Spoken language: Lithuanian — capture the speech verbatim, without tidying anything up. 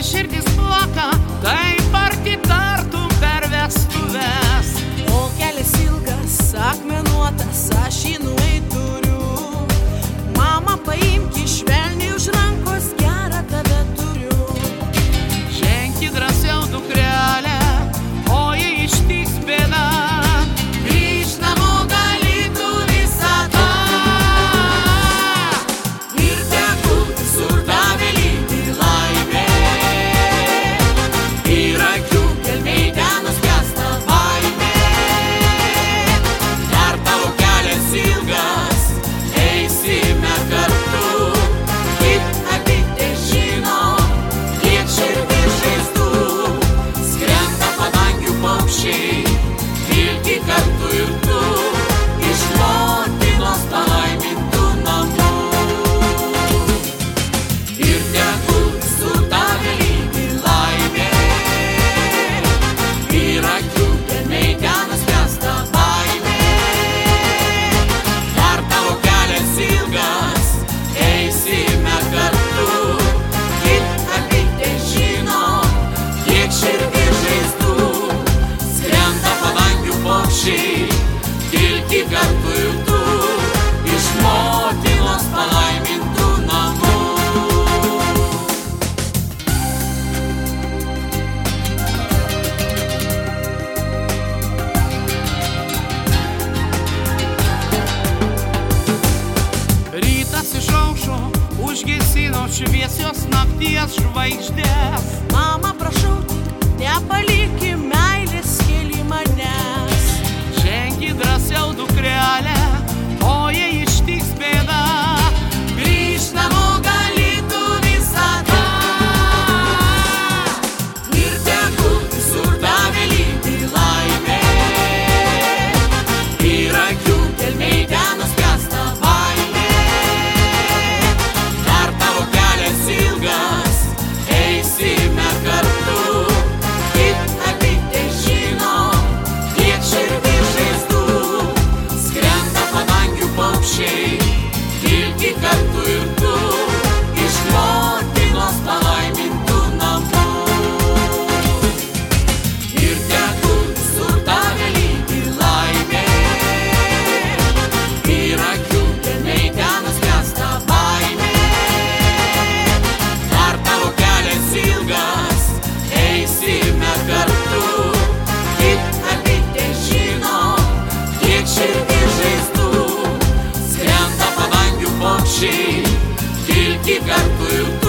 širdis plaka, taip arti tartum per vestuves. O kelias ilgas, akmenuotas, aš jį nueit turiu. Mama, paimki švelniai už rankos, gerą tave turiu. Ženki drąsiau, dukrelė, o jei ištiks bėda, grįž namo galėtų visada. Ir tegul visur tave lydi laimė, ir akių gelmėj ten nuskęsta baimė. Dar tavo kelias ilgas, eisime kartu, tik abi težino, kiek širdis žaizdų. Skrenda padangių paukščiai, vilki kartu ir tu, iš motinos palaimintų namų. Ir tegul visur tave lydi laimė, ir akių gelmėj ten nuskęsta baimė. Dar tavo kelias ilgas, eisime kartu, tik abi težino, kiek širdis žaizdų. Skrenda padangių paukščiai, vilki kartu ir tu, iš motinos palaimintų namų. Rytas išaušo, užgesino šviesios nakties žvaigždės. Mama, prašau, nepaliki meilės keli manęs. Žengi drąsiau, dukrelė, o jei ištiks bėda, grįž namo galėtų visada. Ir tegul visur tave lydi laimė, ir akių gelmėj ten nuskęsta baimė. Dar tavo kelias ilgas, eisime kartu, tik abi težino, kiek širdis žaizdų. Skrenda padangių paukščiai, vilki kartu ir tu, iš motinos palaimintų namų. Ir tegul visur tave lydi laimė, ir akių gelmėj ten nuskęsta baimė. Dar tavo kelias ilgas, eisime kartu, tik abi težino, kiek širdis žaizdų. Skrenda padangių paukščiai, vilki kartu ir tu,